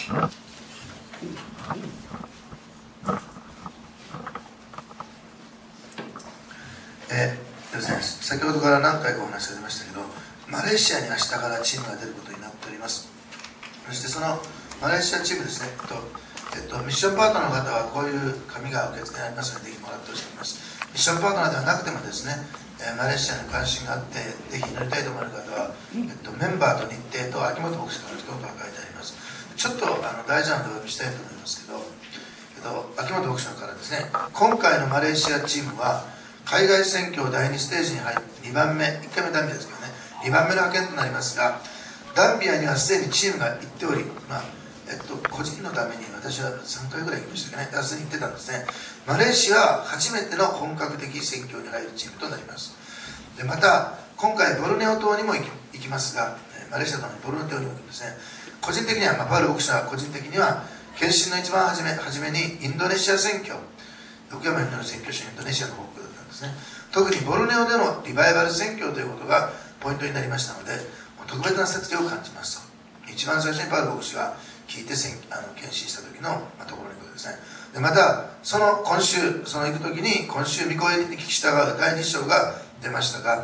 ですね、先ほどから何回かお話が出ましたけど、マレーシアに明日からチームが出ることになっております。そしてそのマレーシアチームですね、ミッションパートナーの方はこういう紙が受け付けられますので、ぜひもらってほしいと思います。ミッションパートナーではなくてもですね、マレーシアに関心があって、ぜひ乗りたいと思われる方は、メンバーと日程と秋元牧師からの一言が書いてあります。ちょっと大事なのでお呼びしたいと思いますけど、秋元牧師からですね、今回のマレーシアチームは、海外選挙第2ステージに入って2番目、1回目ダンビアですけどね、2番目の派遣となりますが、ダンビアにはすでにチームが行っており、個人のために私は3回ぐらい行きましたけどね、明日に行ってたんですね。マレーシアは初めての本格的選挙に入るチームとなります。でまた、今回ボルネオ島にも行きますが、マレーシアのボルネオ島にも行くんですね。個人的には、パウル牧師は個人的には、献身の一番初めにインドネシア選挙、奥山インドの選挙手インドネシアの報告だったんですね。特にボルネオでのリバイバル選挙ということがポイントになりましたので、特別な説教を感じますと。一番最初にパウル牧師が聞いて献身した時の、ところに行くわけですね。でまた、今週、その行く時に、今週、御声に聞き従う第2章が出ましたが、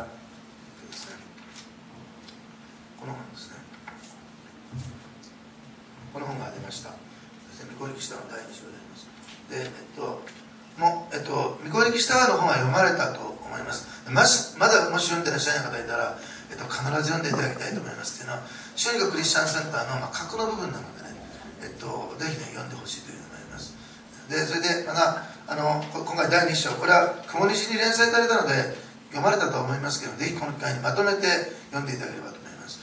この本ですね。この本が出ました。御声に聞き従う第2章であります。で、御声に聞き従うの本は読まれたと思います。まだもし読んでらっしゃらない方いたら、必ず読んでいただきたいと思います。というのは、シュニカクリスチャンセンターの核の部分なのでね、ぜひね、読んでほしいというのがあります。で、それで、また、今回第2章、これは雲西に連載されたので、読まれたと思いますけど、ぜひこの機会にまとめて読んでいただければと思います。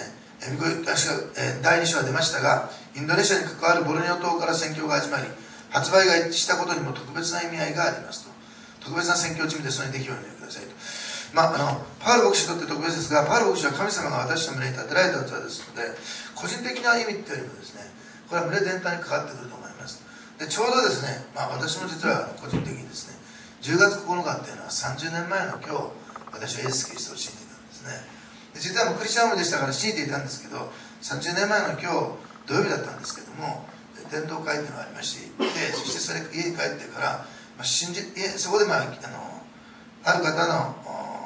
第2章が出ましたが、インドネシアに関わるボルネオ島から宣教が始まり、発売が一致したことにも特別な意味合いがありますと。特別な宣教チームですので、ぜひ読んでくださいと。パウル牧師にとって特別ですが、パウル牧師は神様が私の胸に立てられた器ですので、個人的な意味というよりもですね、これは胸全体にかかってくると思います。でちょうどですね、私も実は個人的にですね、10月9日っていうのは30年前の今日、私はイエス・キリストを信じていたんですね。で実はもうクリスチャンでしたから信じていたんですけど、30年前の今日、土曜日だったんですけども、伝道会っていうのがありまして、でそしてそれ家に帰ってから、そこで、ある方の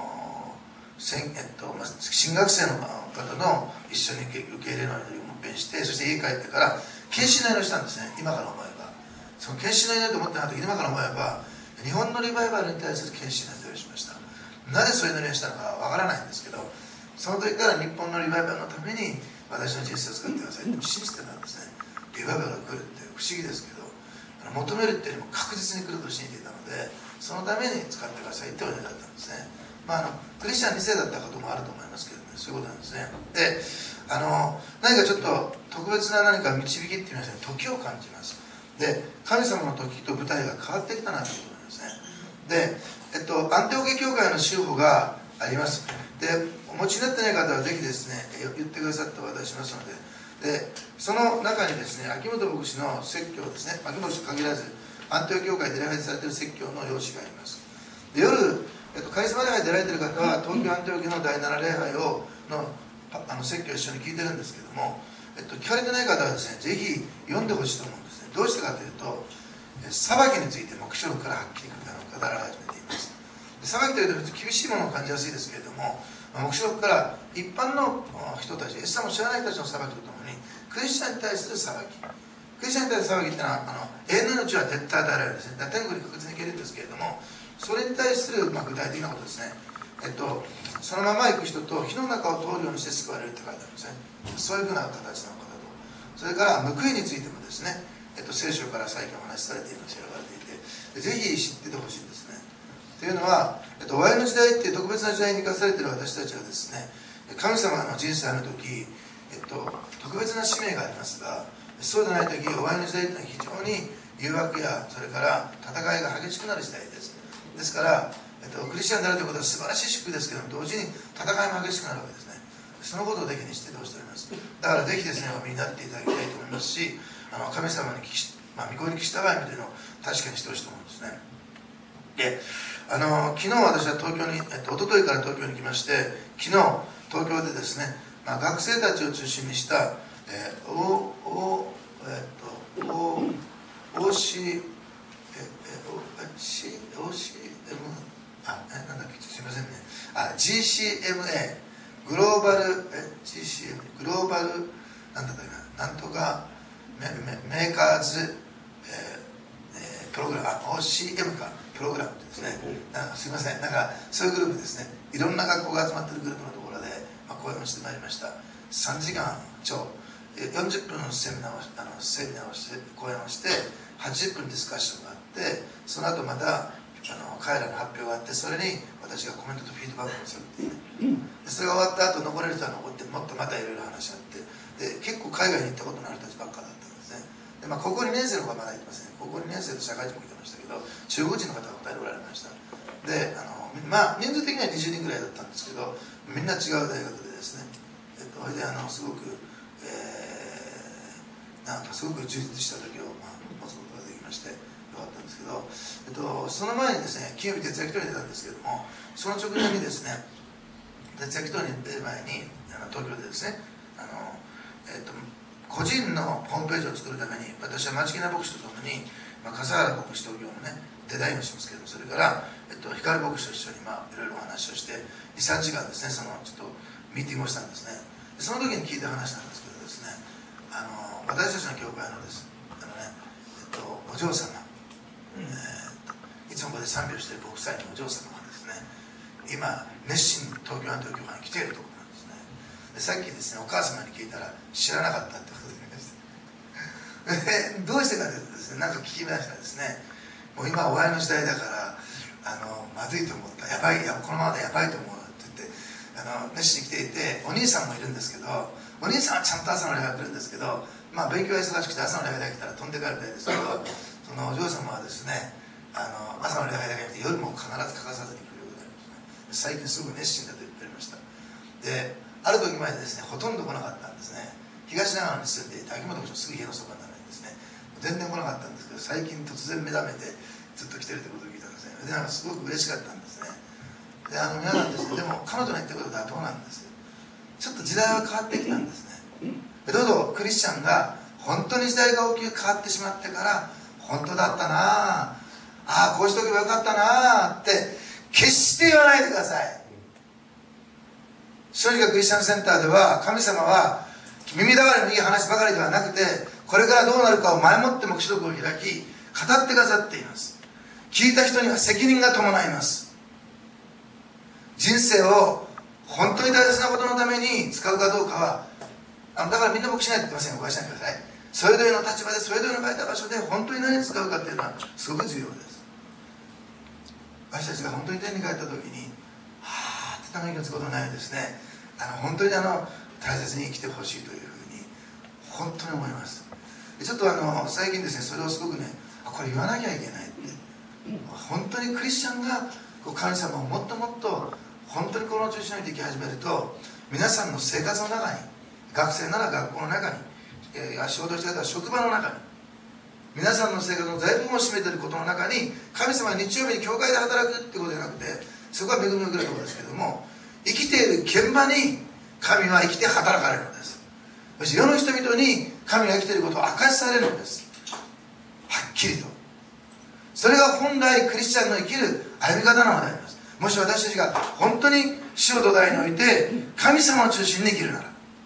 新学生の方の一緒に受け入れの祈りをもっぺんして、そして家帰ってから献身の祈りをしたんですね。今から思えばその献身の祈りと思ってなかったけど、今から思えば日本のリバイバルに対する献身の祈りをしました。なぜそういう祈りをしたのかわからないんですけど、その時から日本のリバイバルのために私の人生を使ってくださいと信じてたんですね。リバイバルが来るって不思議ですけど、求めるっていうよりも確実に来ると信じていたので、そのために使ってくださいってお願いだったんですね。クリスチャン2世だったこともあると思いますけどね、そういうことなんですね。で、何かちょっと特別な何か導きって言いましたね、時を感じます。で、神様の時と舞台が変わってきたなということなんですね。で、アンテオケ教会の修法があります。で、お持ちになってない方はぜひですね、言ってくださってお渡ししますので、で、その中にですね、秋元牧師の説教ですね、秋元牧師に限らず、アンテオ教会で礼拝されている説教の用紙があります。で夜、カリスマ礼拝で出られている方は東京アンテオキの第7礼拝の説教を一緒に聞いてるんですけども、聞かれてない方はですね、ぜひ読んでほしいと思うんですね。どうしてかというと、裁きについて黙示録からはっきり語られ始めています。裁きというと厳しいものを感じやすいですけれども、黙示録から一般の人たち、イエス様を知らない人たちの裁きとともにクリスチャンに対する裁き、クリスチャンに対する裁きっていうのは永遠の命は絶対与えられるんですね。天国に確実に行けるんですけれども、それに対する具体的なことですね。そのまま行く人と火の中を通るようにして救われるって書いてあるんですね。そういうふうな形の方と、それから報いについてもですね、聖書から最近お話しされているの選ばれていて、ぜひ知っててほしいんですね。というのは、終わりの時代っていう特別な時代に生かされている私たちはですね、神様の人生の時、特別な使命がありますが、そうでない時、終わりの時代というのは非常に誘惑やそれから戦いが激しくなる時代です。ですから、クリスチャンであるということは素晴らしい祝福ですけども、同時に戦いも激しくなるわけですね。そのことをぜひに知っててほしいと思います。だからぜひですね、お見になっていただきたいと思いますし、神様に御声に聞き従いというのを確かにしてほしいと思うんですね。で、昨日私は東京に、一昨日から東京に来まして、昨日東京でですね、学生たちを中心にした、 OCM なんだっけ、すみませんね、GCMA グローバル GCM グローバルなんだったかな、なんとかメーカーズ、プログラム、OCM かプログラムですね、すみません、なんかそういうグループですね、いろんな学校が集まってるグループのところで、講演をしてまいりました。3時間超40分のセミナーをして講演をして80分ディスカッションがあって、その後また彼らの発表があって、それに私がコメントとフィードバックをするっていうね、それが終わった後残れる人は残って、もっとまたいろいろ話し合って、で結構海外に行ったことのある人たちばっかだったんですね。で、高校2年生の子はまだ行ってません、高校2年生と社会人も来てましたけど、中国人の方が2人おられました。で人数的には20人ぐらいだったんですけど、みんな違う大学でですね、それですごく、なんかすごく充実した時を、持つことができましてよかったんですけど、その前にですね、金曜日徹夜祈祷に出たんですけども、その直前にですね、徹夜祈祷に出る前に東京でですね、個人のホームページを作るために、私は町木菜牧師とともに、笠原牧師東京のねデザインをしますけど、それから、光牧師と一緒にいろいろお話をして 2,3 時間ですね、ちょっとミーティングをしたんですね。その時に聞いて話したんですけどですね、私たちの教会のですお嬢様、いつもここで賛美をしているご夫妻のお嬢様がですね、今熱心に東京アントニオ教会に来ているということなんですね。でさっきですね、お母様に聞いたら知らなかったってことで言いましたどうしてかというとですね、なんか聞きましたらですね、もう今お会いの時代だからまずいと思った、やばい、このままでやばいと思うって言って熱心に来ていて、お兄さんもいるんですけど、お兄さんはちゃんと朝の礼拝来るんですけど、勉強が忙しくて朝の礼拝だけ来たら飛んで帰るみたいですけど、そのお嬢様はですね、朝の礼拝だけじゃなくて夜も必ず欠かさずに来るようになりましたね。最近すごく熱心だと言っておりました。である時までですね、ほとんど来なかったんですね。東長野に住んでいて、秋元牧師のすぐ家のそばなのにですね、全然来なかったんですけど、最近突然目覚めてずっと来てるということを聞いたんですね。ですごく嬉しかったんですね。で皆さんですね、でも彼女の言ってることは妥当なんですよ。ちょっと時代は変わってきたんですね。どうぞクリスチャンが本当に時代が大きく変わってしまってから、本当だったなあ、こうしておけばよかったなって決して言わないでください。正直クリスチャンセンターでは、神様は耳障りのいい話ばかりではなくて、これからどうなるかを前もって黙示録を開き語ってくださっています。聞いた人には責任が伴います。人生を本当に大切なことのために使うかどうかは、だからみんな牧師ないって言ってませんよ、お返しないでください。それぞれの立場でそれぞれの書いた場所で本当に何に使うかっていうのはすごく重要です。私たちが本当に天に帰った時にはあってため息をつくことはないですね。本当に大切に生きてほしいというふうに本当に思います。ちょっと最近ですね、それをすごくね、これ言わなきゃいけないって、本当にクリスチャンが神様をもっともっと本当にこの中心に生き始めると、皆さんの生活の中に、学生なら学校の中に、仕事していたら職場の中に、皆さんの生活の大部分を占めていることの中に、神様は日曜日に教会で働くってことじゃなくて、そこは恵みを受けるところですけれども、生きている現場に神は生きて働かれるのです。そして世の人々に神が生きていることを明かしされるのです。はっきりと。それが本来クリスチャンの生きる歩み方なのであります。もし私たちが本当に主を土台において神様を中心に生きるなら、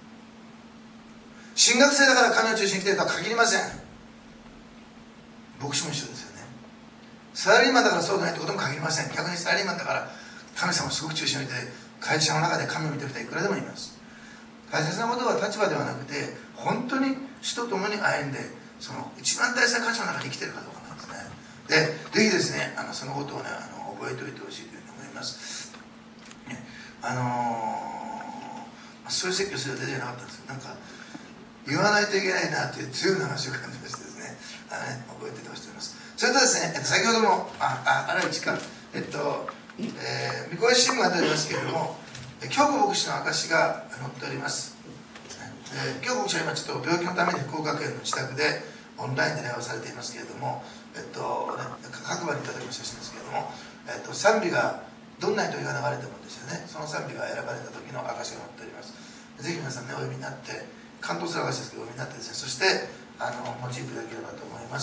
神学生だから神を中心に生きているとは限りません。牧師も一緒ですよね。サラリーマンだからそうでないってことも限りません。逆にサラリーマンだから神様をすごく中心に置いて、会社の中で神を見てる人はいくらでもいます。大切なことは立場ではなくて、本当に主と共に歩んで、その一番大切な価値の中に生きているかどうかなんですね。でぜひですね、そのことをね覚えておいてほしいというふうに思います。そういう説教する予定じゃなかったんですけど、なんか言わないといけないなという強い話を感じましてですね、覚えておいてほしいと思います。それとですね、先ほども一か三越新聞が出ておりますけれども、京子牧師の証が載っております。京子牧師は今ちょっと病気のために福岡県の自宅でオンラインで礼拝をされていますけれども、各場にいただきました写真ですけれども、賛美がどんな人が流れてもですよね、その賛美が選ばれた時の証が載っております。ぜひ皆さんね、お読みになって、関東する証ですけどお読みになってですね、そして用いていただければと思います。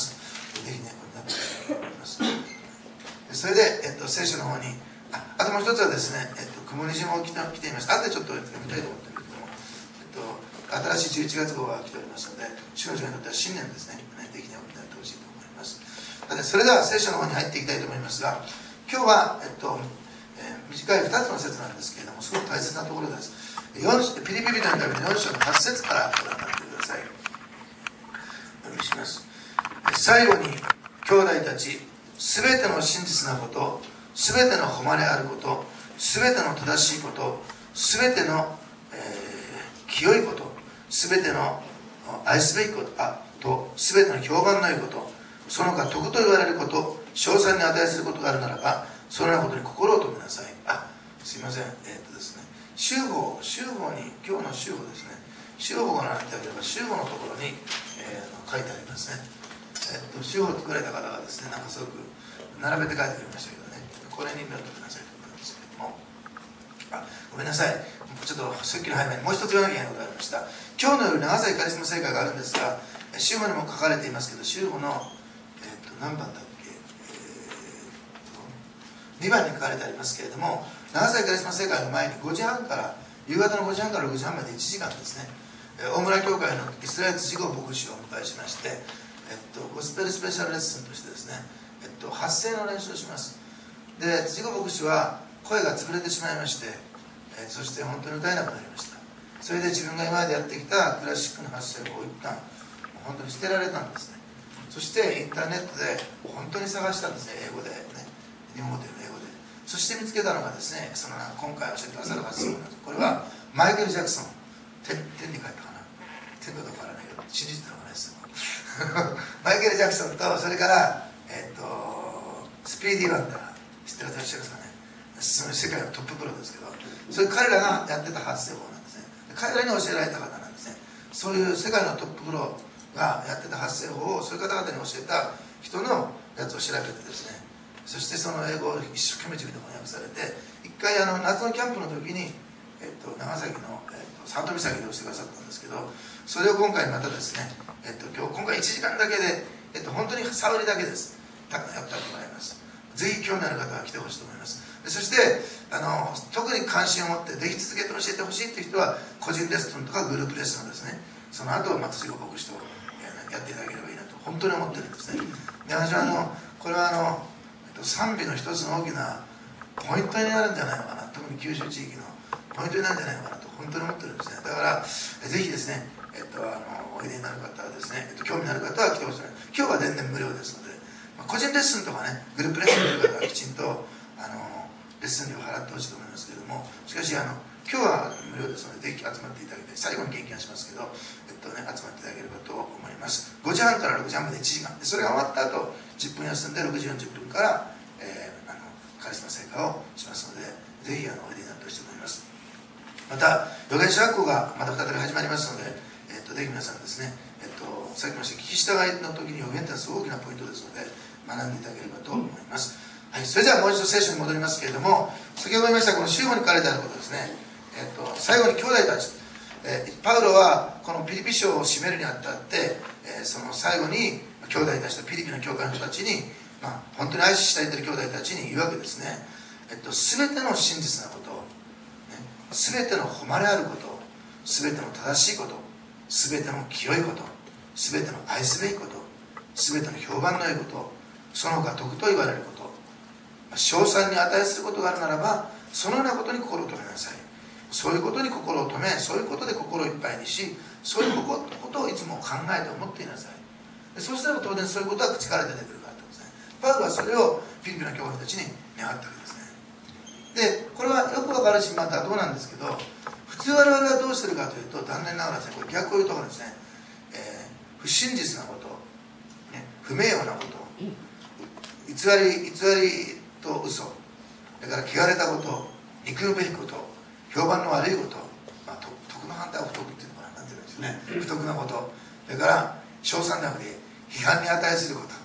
ぜひねお祈りしたいと思います。それで、聖書の方にあともう一つはですね、曇り字も来ています。後でちょっと読みたいと思ってるけども、新しい11月号が来ておりますので、主の人にとっては新年ですね、ぜひねお祈りしてほしいと思います。それでは聖書の方に入っていきたいと思いますが、今日は、短い2つの説なんですけれども、すごく大切なところです。ピリピリ人の4章の8節からご覧になってください。お読みします。最後に兄弟たち、すべての真実なこと、すべての誉れあること、すべての正しいこと、すべての、清いこと、すべての愛すべきことと、すべての評判のいいこと、その他徳と言われること、称賛に値することがあるならば、そのようなことに心を留めなさい。すいません。ですね、修法に、今日の修法ですね。修法をご覧いただければ、修法のところに、書いてありますね。修法を作られた方がですね、なんかすごく並べて書いてありましたけどね、これに目を留めなさいということなんですけれども、ごめんなさい。ちょっとさっきの早めにもう一つ言わなきゃいけないことがありました。今日の夜、長崎カリスマ聖会があるんですが、修法にも書かれていますけど、修法の、何番だっけ、2番に書かれてありますけれども、長崎カリスマ聖会の前に5時半から夕方の5時半から6時半まで1時間ですね、大村教会のイスラエル辻子牧師をお迎えしまして、ゴスペルスペシャルレッスンとしてですね、発声の練習をします。で、辻子牧師は声が潰れてしまいまして、そして本当に歌えなくなりました。それで自分が今までやってきたクラシックの発声を一旦本当に捨てられたんですね。そしてインターネットで本当に探したんですね、英語でね、日本語で英語で。そして見つけたのがですね、その今回教えてくださる発声なんです。これはマイケル・ジャクソン、天に書いたかな、天かどうかわからないけど信じてたのがないですマイケル・ジャクソンと、それから、スピーディー・ワンダー、知ってらっしゃいますかね。世界のトッププロですけど、そういう彼らがやってた発声法なんですね。彼らに教えられた方なんですね。そういう世界のトッププロがやってた発声法を、そういう方々に教えた人のやつを調べてですね、そしてその英語を一生懸命自分で翻訳されて、一回夏のキャンプの時に、長崎の、佐渡岬で教えてくださったんですけど、それを今回またですね、今回1時間だけで、本当に触りだけです。やったと思います。ぜひ興味のある方は来てほしいと思います。そして特に関心を持ってぜひ続けて教えてほしいという人は個人レッスンとかグループレッスンをですね、その後辻子牧師とやっていただければいいなと本当に思ってるんですね。で、私はこれは賛美の一つの大きなポイントになるんじゃないのかな、特に九州地域のポイントになるんじゃないのかなと本当に思ってるんですね。だからぜひですね、おいでになる方はですね、興味のある方は来てほしい。今日は全然無料ですので、個人レッスンとかね、グループレッスンという方はきちんとレッスン料を払ってほしいと思いますけれども、しかし今日は無料ですので、ぜひ集まっていただいて、最後に献金はしますけど、集まっていただければと思います。5時半から6時半まで1時間で、それが終わった後10分休んで6時40分から、カリスマ聖歌をしますので、ぜひおいでになってほしいと思います。また預言者学校がまた再び始まりますので、ぜひ皆さんですね、さっきも言いました聞き従いの時に預言というのはすごく大きなポイントですので、学んでいただければと思います。はい、それではもう一度聖書に戻りますけれども、先ほど言いましたこの修法に書かれてあることですね、最後に兄弟たち、パウロはこのピリピ書を締めるにあたって、その最後に兄弟たちとピリピの教会の人たちに、本当に愛し慕えている兄弟たちに言うわけですね。全ての真実なこと、全ての誉れあること、全ての正しいこと、全ての清いこと、全ての愛すべきこと、全ての評判の良いこと、その他徳と言われること、称賛に値することがあるならば、そのようなことに心を留めなさい。そういうことに心を留め、そういうことで心をいっぱいにし、そういうことをいつも考えて思っていなさい。そうしたら当然そういうことは口から出てくるからですね。パウロはそれをフィリピの教会たちに願ったわけですね。で、これはよくわかるし、またどうなんですけど、普通我々はどうしてるかというと、残念ながらですね、これ逆を言うところですね、不真実なこと、不名誉なこと、偽りと嘘、それから汚れたこと、憎むべきこと、評判の悪いこと、徳の反対は不徳っていうのかな、なんていうんですね、不徳なこと、それから称賛なくて批判に値すること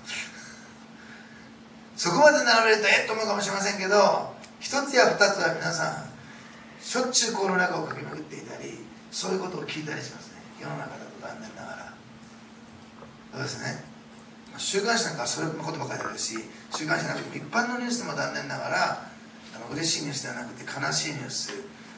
そこまで並べるとと思うかもしれませんけど、一つや二つは皆さんしょっちゅうこの中を駆け巡っていたり、そういうことを聞いたりしますね。世の中だと残念ながらそうですね。 週刊誌なんかはそういうことばかりだし、週刊誌なくても一般のニュースでも残念ながら嬉しいニュースではなくて悲しいニュース、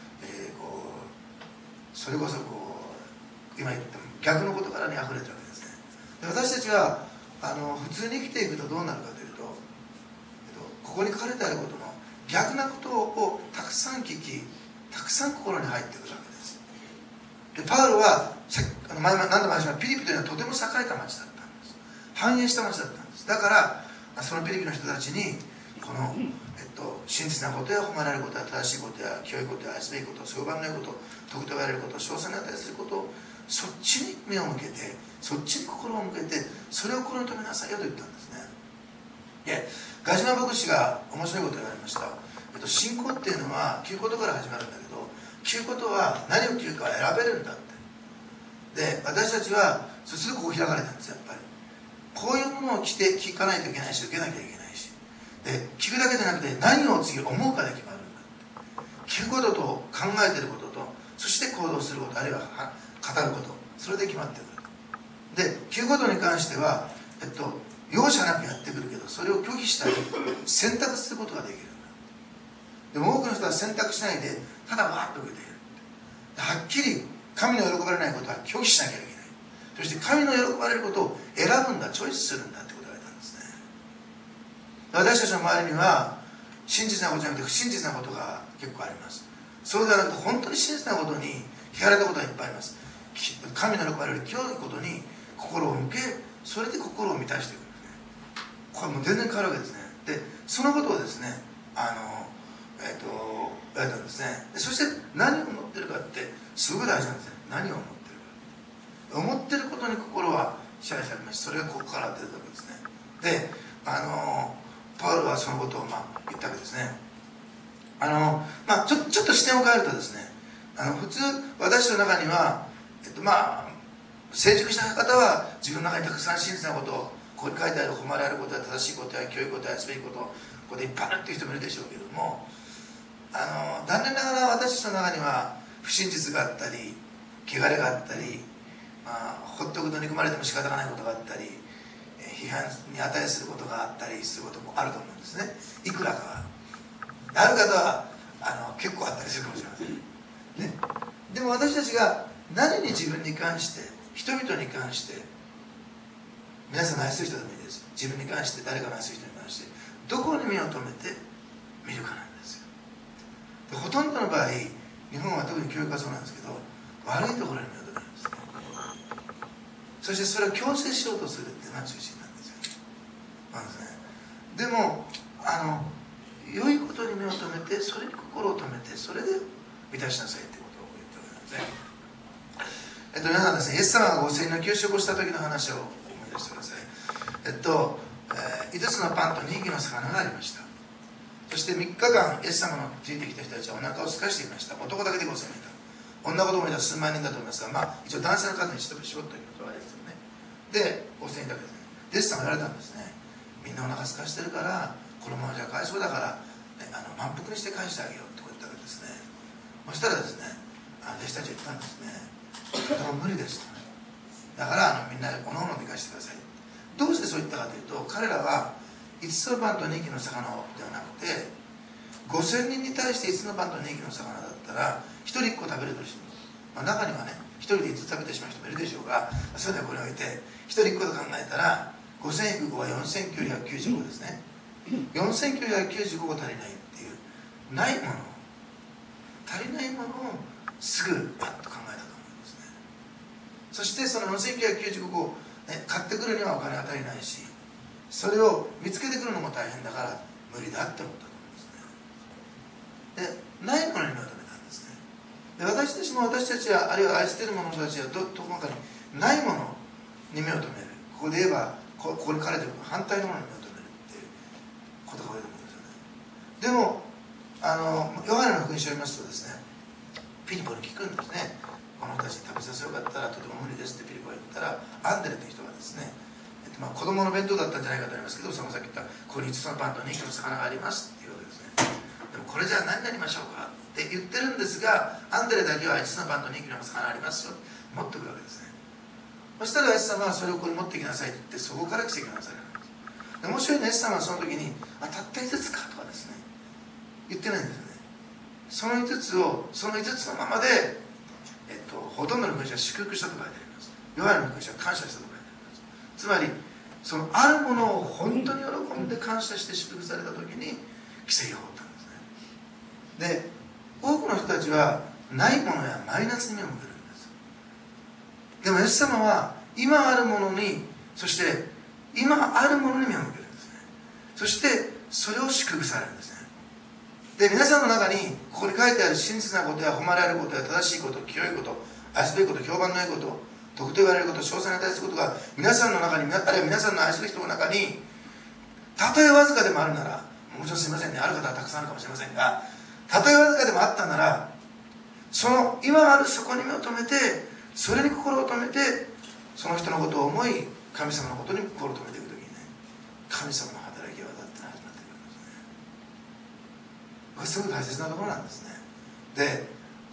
それこそ今言った逆の事柄にあふれてるわけですね。で、私たちは普通に生きていくとどうなるかというと、ここに書かれてあることの逆なことをたくさん聞き、たくさん心に入ってくるわけです。で、パウロは何度も話しました、ピリピというのはとても栄えた町だったんです。繁栄した町だったんです。だからそのピリピの人たちにこの、真実なことや誉れられることや正しいことや清いことや愛すべきこと、評判の良いこと、徳と言われること、称賛に値することをそっちに目を向けて、そっちに心を向けて、それを心に留めなさいよと言ったんですね。で、ガジマ牧師が面白いことを言われました。信仰っていうのは聞くことから始まるんだけど、聞くことは何を聞くか選べるんだって。で、私たちはそうするとここ開かれたんです。やっぱりこういうものを着て聞かないといけないし、受けなきゃいけないし、で、聞くだけじゃなくて何を次思うかで決まるんだって。聞くことと考えていることと、そして行動すること、あるいは語ること、それで決まってくる。で、聞くことに関しては容赦なくやってくるけど、それを拒否したり選択することができるんだ。でも多くの人は選択しないでただわーっと受けている。はっきり神の喜ばれないことは拒否しなきゃいけない。そして神の喜ばれることを選ぶんだ、チョイスするんだってことが言われたんですね。私たちの周りには真実なことじゃなくて不真実なことが結構あります。そうではなくて本当に真実なことに聞かれたことがいっぱいあります。神の喜ばれる清いことに心を向け、それで心を満たしていくんですね。これもう全然変わるわけですね。で、そのことをですね言われたんですね。で、そして何を思ってるかってすごく大事なんですね。何を思ってるか、思ってることに心は支配されます。それがここから出てるわけですね。で、パウロはそのことを言ったわけですね。ちょっと視点を変えるとですね、普通私の中には成熟した方は自分の中にたくさん真実なことを、ここに書いてある誉れあることや正しいことや清いことや愛すべきこと、ここでいっぱいあるっていう人もいるでしょうけども、残念ながら私たちの中には不真実があったり、汚れがあったり、放っておくと憎まれても仕方がないことがあったり、批判に値することがあったりすることもあると思うんですね。いくらかはある方は結構あったりするかもしれません、ね。でも私たちが何に自分に関して、人々に関して、皆さんの愛する人でもいいです。自分に関して、誰かの愛する人に関してどこに目を留めて見るかなんですよ。で、ほとんどの場合、日本は特に教育がそうなんですけど、悪いところに目を留めるんですね。そしてそれを強制しようとするっていうのが中心なんですよね。なんですね。でも良いことに目を留めて、それに心を留めて、それで満たしなさいってことを言っておるんですね。皆さんですね、イエス様が5000人の給食をした時の話を思い出してください。5つのパンと2匹の魚がありました。そして3日間イエス様のついてきた人たちはお腹を空かしていました。男だけで5000人いた。女子供いたら数万人だと思いますが、一応男性の数に絞っておくとあれですよね。で、5000人だけですね。イエス様が言われたんですね。みんなお腹空かしてるから、このままじゃかわいそうだから、満腹にして返してあげようと言ったわけですね。そしたらですね、弟子たちは言ったんですね。でも無理ですと、ね、だからみんなでおのおので返してください。どうしてそう言ったかというと、彼らは5つのパンと2匹の魚ではなくて、5000人に対して5つのパンと2匹の魚だったら1人1個食べるとしても、中にはね1人で5つ食べてしまう人もいるでしょうが、それではこれを置いて1人1個と考えたら5000引く5は4995ですね。4995個足りないっていう、ないもの、足りないものをすぐパッと考えたと思うんですね。そしてその4995個を、買ってくるにはお金が足りないし、それを見つけてくるのも大変だから無理だって思ったと思うんですね。で、ないものに目を留めたんですね。で、私たちも、私たちは、あるいは愛している者たちはどこかにないものに目を留める。ここで言えばここに書かれている反対のものに目を留めるっていうことが多いと思うんですよね。でもヨハネの福音書を読みますとですね、ピリポに聞くんですね。この人たちに食べさせよかったらとても無理ですってピリポが言ったら、アンデレという人がですね、子供の弁当だったんじゃないかと思いますけど、そのさっき言ったここに5つのパンと2匹の魚がありますっていうわけですね。でもこれじゃあ何になりましょうかって言ってるんですが、アンデレだけは5つのパンと2匹の魚がありますよ、持ってくるわけですね。 そしたらイエス様はそれをここに持ってきなさいって言って、そこから奇跡がなされるんです。でもしイエス様はその時に「たった5つか」とかですね言ってないんですよね。その5つをその5つのままで、ほとんどの文章は祝福したと書いてあります。ヨハネの文章は感謝したと書いてあります。つまりそのあるものを本当に喜んで感謝して祝福された時に奇跡が起こったんですね。で多くの人たちはないものやマイナスに目を向けるんです。でもイエス様は今あるものに、そして今あるものに目を向けるんですね。そしてそれを祝福されるんですね。で皆さんの中にここに書いてある真実なことや誉れあることや正しいこと、清いこと、愛すべきこと、評判のいいこと、徳と言われること、詳細に対することが皆さんの中に、あるいは皆さんの愛する人の中にたとえわずかでもあるなら、もちろんすみませんね、ある方はたくさんあるかもしれませんが、たとえわずかでもあったなら、その今あるそこに目を留めて、それに心を留めて、その人のことを思い、神様のことに心を留めていくときにね、神様の働き技ってのが始まってくるんですね。これすごい大切なところなんですね。で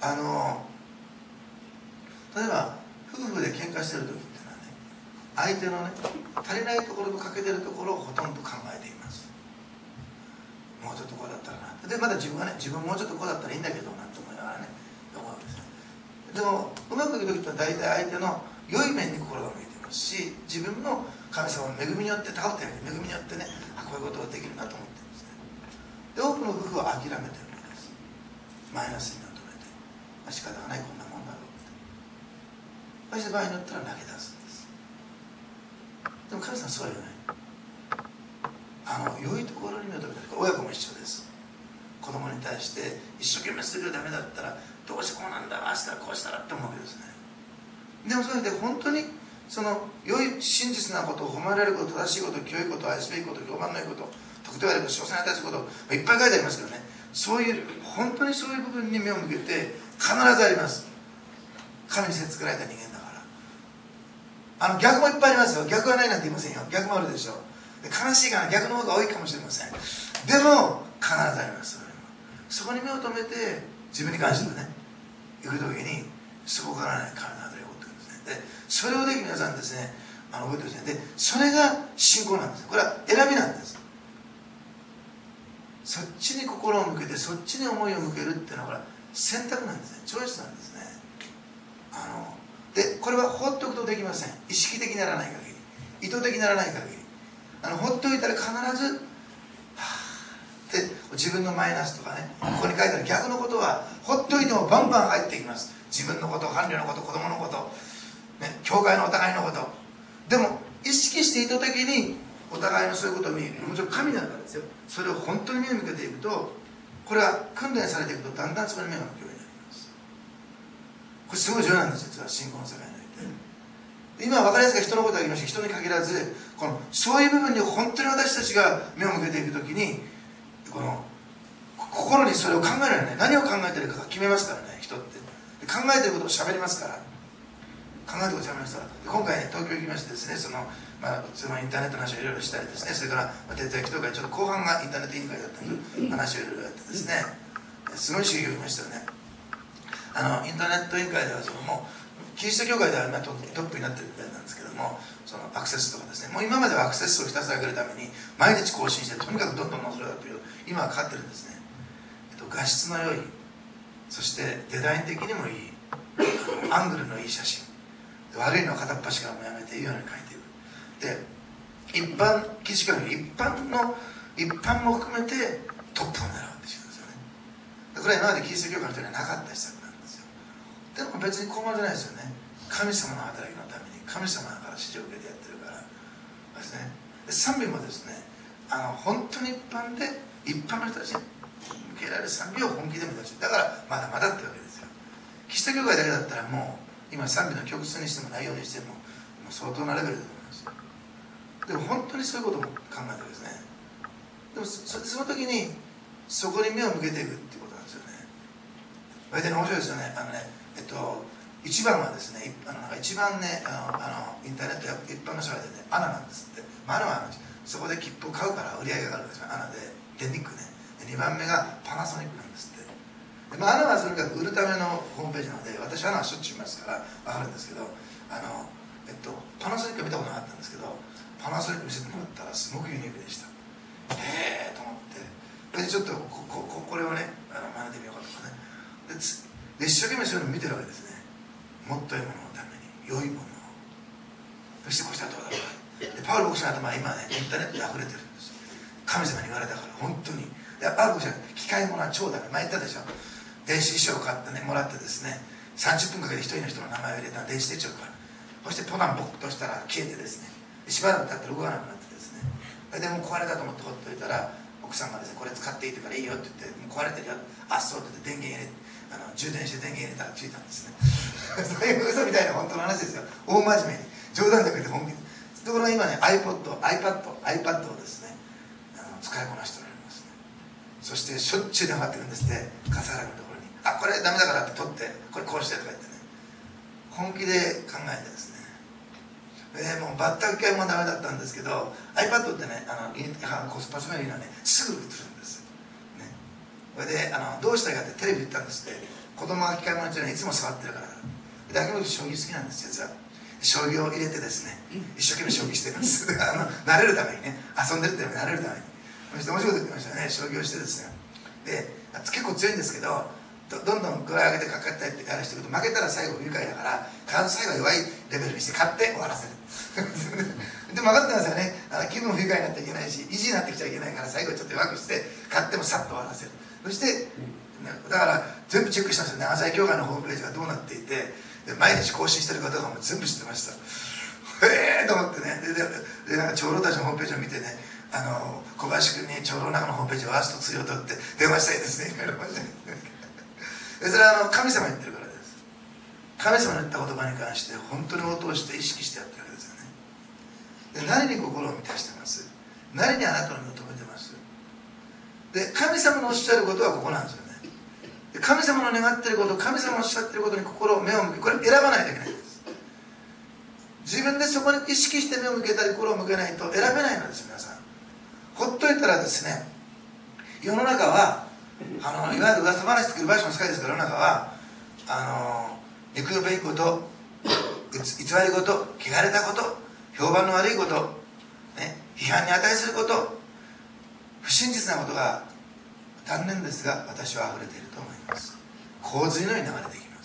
例えば夫婦で喧嘩してる時っていうのはね、相手のね足りないところと欠けてるところをほとんど考えています。もうちょっとこうだったらな、でまだ自分はね、自分もうちょっとこうだったらいいんだけどなんて思いながらね思うわけですよ。でもうまくいく時って大体相手の良い面に心が向いていますし、自分の神様の恵みによって倒ってる恵みによってね、こういうことができるなと思ってるんですね。で多くの夫婦は諦めてるわけです。マイナスに目を留めて、仕方がない、こんなもんだろうって、そして場合によったら投げ出すんです。でも神様はそうは言わない。良いところに目を留めてる。親子も一緒です。子供に対して一生懸命するけどダメだったら、どうしてこうなんだ、ああしたらこうしたらって思うわけですね。でもそれで本当にその良い真実なことを、褒められること、正しいこと、清いこと、愛すべきこと、評判のいいこと、徳と言われること、詳細に対すること、いっぱい書いてありますけどね、そういう本当にそういう部分に目を向けて必ずあります。神に作られた人間だから。逆もいっぱいありますよ。逆はないなんて言いませんよ。逆もあるでしょう。悲しいから逆の方が多いかもしれません。でも必ずあります。そこに目を留めて自分に関してね行く時に、そこからね神の働きが起こってくるんですね。でそれをぜひ皆さんですね覚えてほしいんですね。でそれが信仰なんです。これは選びなんです。そっちに心を向けて、そっちに思いを向けるっていうのはこれは選択なんですね。チョイスなんですね。でこれは放っておくとできません。意識的にならない限り、意図的にならない限り、放っておいたら必ずで自分のマイナスとかね、ここに書いてある逆のことはほっといてもバンバン入ってきます。自分のこと、伴侶のこと、子供のこと、ね、教会のお互いのこと。でも意識して意図的にお互いのそういうことを見る、もちろん神なんからですよ。それを本当に目を向けていくと、これは訓練されていくとだんだんそこに目が向くようになります。これすごい重要なんです。実は信仰の世界において、今は分かりやすく人のことが言いました。人に限らずそういう部分に本当に私たちが目を向けていくときに、心にそれを考えられない、何を考えているか決めますからね。人って考えていることを喋りますから、考えていることを喋りますから。今回ね東京行きましてですね、そのインターネットの話をいろいろしたりですね、それから徹夜祈祷会、ちょっと後半がインターネット委員会だったので話をいろいろやってですね、すごい刺激を受けましたよね。インターネット委員会ではもうキリスト教会ではトップになってるみたいなんですけども、そのアクセスとかですね、もう今まではアクセス数をひたすら上げるために毎日更新してとにかくどんどん載せるだという、今は変わってるんですね。画質の良い、そしてデザイン的にもいい、アングルのいい写真、悪いのは片っ端からもやめていいように描いていく。で一般キリスト教の一般も含めてトップを狙うんですよね。これは今までキリスト教会の人にはなかった施策なんですよ。でも別にここまでないですよね。神様の働きのために神様から指示を受けてやってるからですね。賛美もですね、本当に一般の人たちに受けられる賛美を本気で目指して、だからまだまだってわけですよ。キリスト教会だけだったらもう今賛美の曲数にしても内容にしても相当なレベルだと思います。でも本当にそういうことも考えたわけですね。でもその時にそこに目を向けていくっていうことなんですよね。大体面白いですよね。一番はですね、一番ね、インターネットや一般の社会でね、アナなんですって。アナはそこで切符を買うから売り上げがあるんですよ。アナでデニックね。2番目がパナソニックなんですって。アナはとにかく売るためのホームページなので、私アナはしょっちゅう見ますから分かるんですけど、 パナソニックは見たことなかったんですけど、パナソニック見せてもらったらすごくユニークでした。へえと思って、でちょっとこれをね真似てみようかとかね、で一生懸命そういうのを見てるわけですね。もっと良いもののために良いものを、そしてこうしたらどうだろうか。でパウロ牧師の頭は今ねインターネットで溢れてるんです。神様に言われたから本当に。でパウロ牧師は機械物は超ダメ、前言ったでしょ。電子書を買ってねもらってですね、30分かけて一人の人の名前を入れた電子手帳から、そしてポナンポッとしたら消えてですね、しばらく経ったら動かなくなってですね、でもう壊れたと思ってほっといたら奥さんがですね、これ使っていいとからいいよって言って、もう壊れてるよ、あっそうって言って電源入れ充電して電源入れたらついたんですねそういう嘘みたいな本当の話ですよ。大真面目に冗談だけで本気で。ところが今ね iPad をですね使いこなしておられますね。そしてしょっちゅう電話がかってくるんですって、笠原のところに「あこれダメだから」って取って「これこうして」とか言ってね、本気で考えてですね、もう全く機械もダメだったんですけど iPad ってねコスパスメリーのねすぐ映るんですよ、ね、それでどうしたいかってテレビ言ったんですって。子供が機械物っていうのはいつも触ってるから。で秋元将棋好きなんです実は。将棋を入れてですね一生懸命将棋してるんです慣れるためにね、遊んでるっていうのに慣れるために。そして面白いこと言ってましたね、将棋をしてですね。で結構強いんですけど、どんどん位上げてかかったりってやらしていくと負けたら最後不愉快だから必ず最後は弱いレベルにして勝って終わらせるでも分かってますよね、気分不愉快になってはいけないし意地になってきちゃいけないから、最後ちょっと弱くして勝ってもさっと終わらせる。そして、だから全部チェックしたんですよ。長崎協会のホームページがどうなっていて、で毎日更新してるかどうかも全部知ってました。へえと思ってね。でなんか長老たちのホームページを見てね、小林君に長老の中のホームページをワースト2を取って電話したいですね言われましたそれは神様が言ってるからです。神様の言った言葉に関して本当に応答して意識してやってるわけですよね。で何に心を満たしてます？何にあなたの身を止めてます？で神様のおっしゃることはここなんですよね。で神様の願っていること、神様のおっしゃっていることに心を目を向け、これ選ばないといけないんです。自分でそこに意識して目を向けたり心を向けないと選べないのです。皆さんほっといたらですね、世の中はいわゆる噂話とか噂の世界ですから、世の中は肉よべいこと偽りこと、汚れたこと、評判の悪いこと、ね、批判に値すること、不真実なことが残念ですが私は溢れていると思います。洪水のように流れていきます。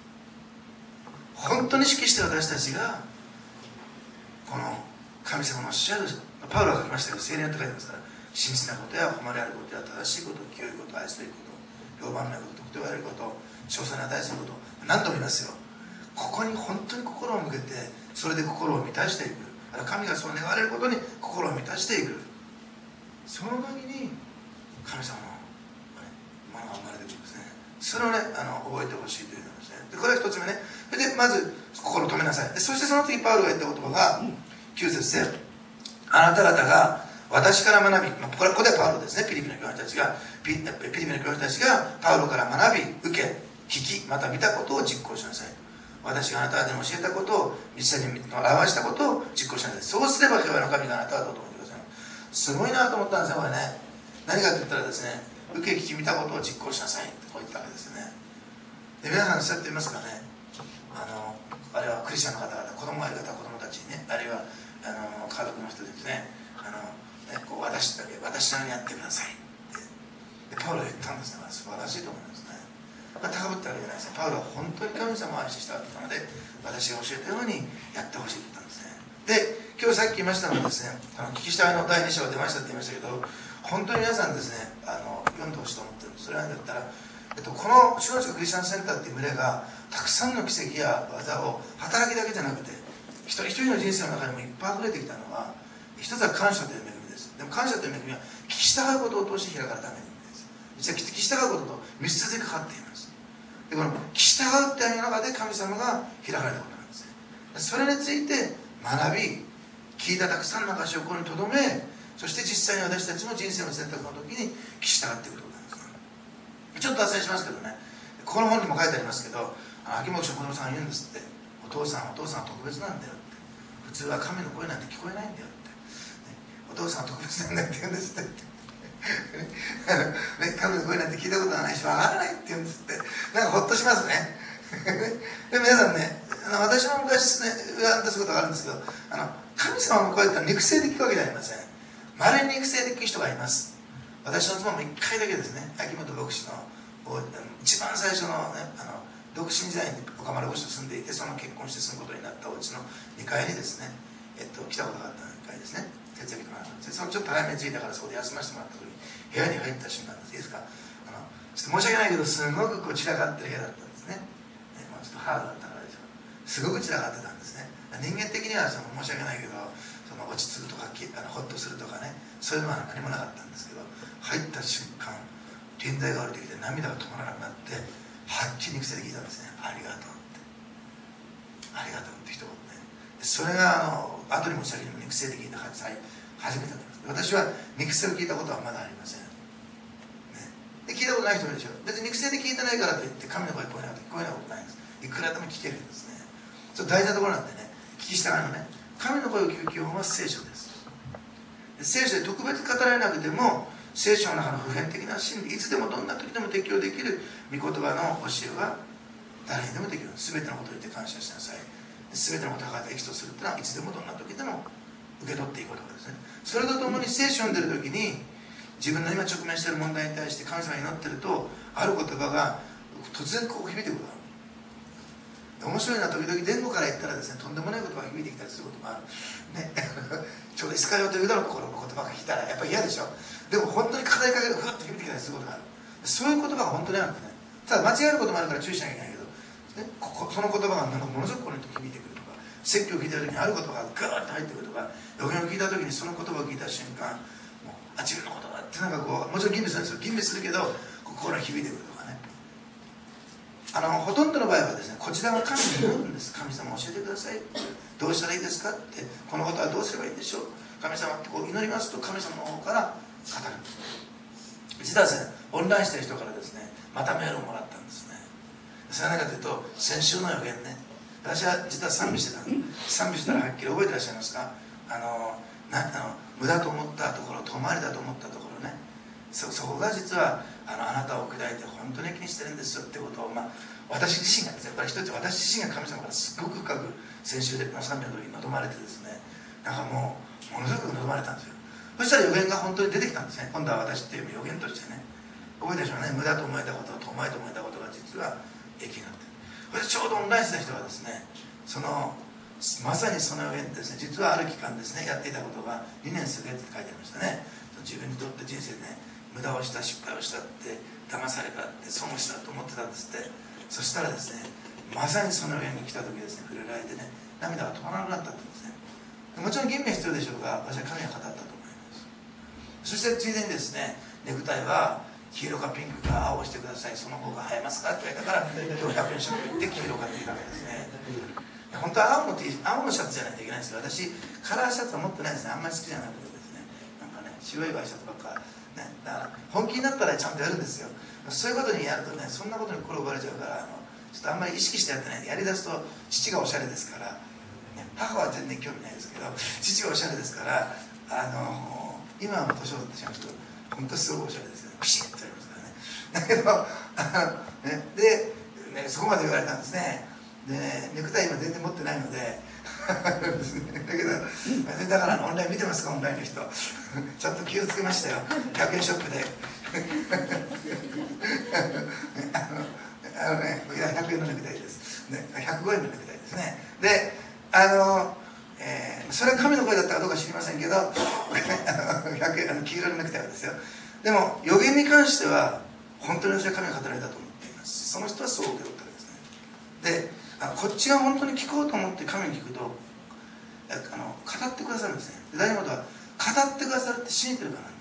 本当に意識して私たちがこの神様のおっしゃる、パウロが書きましたけど聖霊と書いてますから、真実なことや誉れあることや正しいこと、清いこと、愛すべきこと、評判のよいこと、徳と言われること、称賛に値すること、何度も言いますよ。ここに本当に心を向けて、それで心を満たしていく、神がそう願われることに心を満たしていく、その時に神様のものが生まれてくるんですね。それをね覚えてほしいというのですね。でこれは一つ目ね。でまず心を止めなさい。でそしてその時パウロが言った言葉が9節で、あなた方が私から学び、ここでパウロですね、ピリピの教員たちがパウロから学び受け聞きまた見たことを実行しなさい。私があなた方に教えたことを実際に表したことを実行しなさい。そうすれば平和の神があなた方と思ってください。すごいなと思ったんですよこれね。何かと言ったらですね、受け聞き見たことを実行しなさいってこう言ったわけですね。で皆さんそうやって言いますかね。あるいはクリスチャンの方々、子供がいる方は子供たちにね、あるいは家族の人ですね、こう私なりにやってくださいってでパウロは言ったんですね。素晴らしいと思いますね。高ぶったわけじゃないですね。パウロは本当に神様を愛してしたので、私が教えたようにやってほしいって言ったんですね。で今日さっき言いましたのはですね、聞き従いの第2章が出ましたって言いましたけど、本当に皆さんですね読んでほしいと思ってるんです。それは何だったら、この主のクリスチャンセンターっていう群れがたくさんの奇跡や技を働きだけじゃなくて一人一人の人生の中にもいっぱい溢れてきたのは、一つは感謝という恵みです。でも感謝という恵みは聞き従うことを通して開かれた恵みです。実は聞き従うことと密接にかかっています。でこの聞き従うっていう中で神様が開かれたことなんですね。それについて学び、聞いたたくさんの証をここにとどめ、そして実際に私たちの人生の選択の時に聞き従っていくことなんですね。ちょっと脱線しますけどね、この本にも書いてありますけど、秋元の子供さんが言うんですって、お父さんは特別なんだよって、普通は神の声なんて聞こえないんだよって、お父さんは特別なんだって言うんですって神の声なんて聞いたことがないしわからないって言うんですって。なんかほっとしますねで皆さんね、私も昔ね言われたことがあるんですけど、神様の声って肉声で聞くわけじゃありません。まれに肉声で聞く人がいます。私の妻も1回だけですね、秋元牧師の一番最初の、ね、独身時代に岡丸牧師と住んでいて、その結婚して住むことになったお家の2階にですね、来たことがあった2階ですね、徹夜とかそのちょっと早めに着いたからそこで休ませてもらった時に部屋に入った瞬間です。いいですか、ちょっと申し訳ないけどすごく散らかってる部屋だったんですね。ちょっとハードだったからでしょう。すごく散らかってたんですね。人間的には申し訳ないけど落ち着くとかホッとするとかね、そういうのは何もなかったんですけど、入った瞬間臨在が降りてきて涙が止まらなくなって、はっきり肉声で聞いたんですね。ありがとうって、ありがとうって一言ね。それが後にも先にも肉声で聞いた初めてだったんです。私は肉声を聞いたことはまだありません、ね、で聞いたことない人もいるでしょ。別に肉声で聞いてないからといって神の声聞こえなくて聞こえないことないんです。いくらでも聞けるんですね。それ大事なところなんでね、聞き従いのね、神の声を聞く基本は聖書です。聖書で特別語られなくても、聖書の中の普遍的な真理、いつでもどんな時でも適用できる御言葉の教えは誰にでもできる。全てのことによって感謝しなさい。全てのことが益とするというのは、いつでもどんな時でも受け取っていくことですね。それとともに聖書を読んでる時に、自分の今直面している問題に対して神様に祈ってると、ある言葉が突然こう響いてくる。面白いのは、時々言語から言ったらですね、とんでもない言葉が響いてきたりすることもあるね。ちょうどイスカリオテユダのところの言葉が聞いたらやっぱり嫌でしょ。でも本当に語りかけるとふわっと響いてきたりすることがある。そういう言葉が本当にあるんですね。ただ間違えることもあるから注意しなきゃいけないけど、ね、その言葉がなんかものすごくこの人響いてくるとか、説教を聞いた時にある言葉がガーッと入ってくるとか、予言を聞いた時にその言葉を聞いた瞬間、もう自分の言葉ってなんかこう、もちろん吟味するんですよ。吟味するけど心に響いてくるとかね。ほとんどの場合はですね、こちらが神に祈るんです。神様教えてください、どうしたらいいですかって、このことはどうすればいいんでしょう、神様ってこう祈りますと、神様の方から語るんです。実はですね、オンラインしてる人からですね、またメールをもらったんですね。それは何かというと、先週の予言ね、私は実は賛美してたんです。賛美したらはっきり覚えてらっしゃいますか。無駄と思ったところ、遠回りだと思ったところね、そこが実はあなたを砕いて本当に気にしてるんですよってことを、私自身がですね、やっぱり一つ私自身が神様からすごく深く先週で賛美の時に望まれてですね、なんかものすごく望まれたんですよ。そしたら予言が本当に出てきたんですね。今度は私っていう予言としてね、覚えてるでしょうね。無駄と思えたこと、遠回りと思えたことが実は益になってる。それでちょうどオンラインした人はですね、まさにその予言ですね、実はある期間ですね、やっていたことが2年するって書いてありましたね。自分にとって人生でね、無駄をした、失敗をしたって、騙されたって、損をしたと思ってたんですって。そしたらですね、まさにその予言が来た時ですね、触れられてね、涙が止まらなくなったんですね。もちろん吟味は必要でしょうが、私は神が語ったと思います。そしてついでにですね、ネクタイは黄色かピンクか青をしてください、その方が映えますかって言われたから、今日100円ショップ行って黄色買ってきたわけですね。本当は青のシャツじゃないといけないんですけど、私カラーシャツは持ってないですね。あんまり好きじゃなくてですね、なんかね、白いワイシャツばっかね、だから本気になったらちゃんとやるんですよ。そういうことにやるとね、そんなことに心奪われちゃうから、ちょっとあんまり意識してやってないで、やりだすと父がおしゃれですから、ね、母は全然興味ないですけど、父がおしゃれですから、今はもう年を取ってしまうと本当すごくおしゃれですよね。ピシッとやりますからね。だけどで、ね、そこまで言われたんですね。でね、ネクタイ今全然持ってないのでだけどだからオンライン見てますか、オンラインの人ちゃんと気をつけましたよ。100円ショップで100円のネクタイです、ね、105円のネクタイですね。でそれは神の声だったかどうか知りませんけど100円黄色のネクタイはですよ。でも予言に関しては本当に私は神が語られたと思っていますし、その人はそう受け取ったわけですね。でこっちが本当に聞こうと思って神に聞くと語ってくださるんですね。大事なことは語ってくださるって信じてるからなん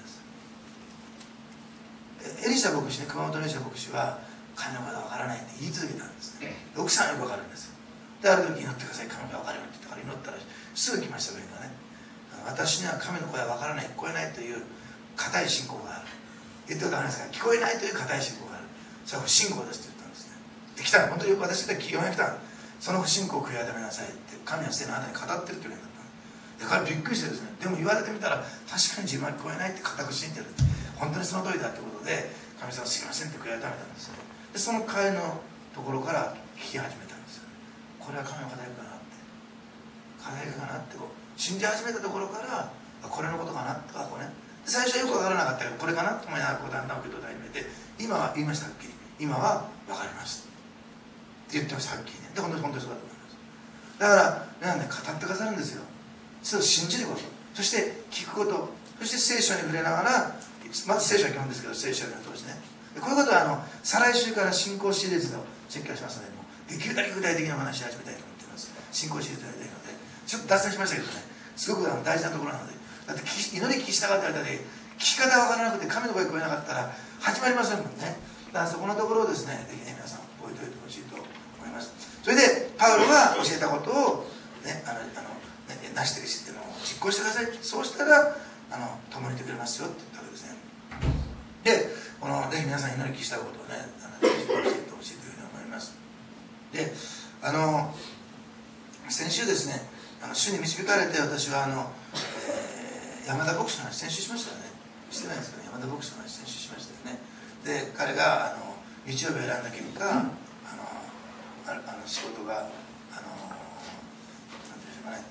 です。エリシャ牧師ね、熊本のエリシャ牧師は神の声が分からないって言い続けたんですね。奥さんはよく分かるんですよ。である時祈ってください、神の声が分かるようにって言ったから祈ったらすぐ来ました。上がね、私には神の声は分からない、聞こえないという固い信仰がある。言ってことはないですか、聞こえないという固い信仰がある。それは不信仰ですって言ったんですね。で来たら本当に私が起業が来たら、その不信仰を悔い改めなさいって神はすでにあなたに語ってるというようになったので、彼びっくりしてですね、でも言われてみたら確かに自分は聞こえないって固く信じてる、本当にその通りだってことで神様すいませんって悔い改めたんですよ。でその彼のところから聞き始めたんですよね。これは神の語りかなって、語りかなってこう信じ始めたところから、これのことかなとかこうね、最初はよく分からなかったけどこれかなと思いながらこうだんだん受け取り始めて、今は言いましたはっきり、今は分かりますって言ってましたはっきりね。で本当にそうだと思います。だから皆さんね、語ってくださるんですよ。それを信じること、そして聞くこと、そして聖書に触れながら、まず聖書は基本ですけど聖書を通してね、こういうことは再来週から信仰シリーズのチェックをしますので、もうできるだけ具体的なお話を始めたいと思っています。信仰シリーズをやりたいので、ちょっと脱線しましたけどね、すごく大事なところなので、だって祈り聞きしたかったら聞き方が分からなくて神の声聞こえなかったら始まりませんもんね。だからそこのところをですね、ぜひね皆さん覚えておいてほしいと思います。それでパウロが教えたことをね、なして実行してください。そうしたら共にいてくれますよって言ったわけですね。でぜひ皆さん祈り聞きしたことをね教えてほしいというふうに思います。で先週ですね、主に導かれて私は山田牧師の話先週しましたよね。してないですかね。山田牧師の話先週しましたよね。で彼が日曜日を選んだ結果、仕事がなんていうんでしょうかね、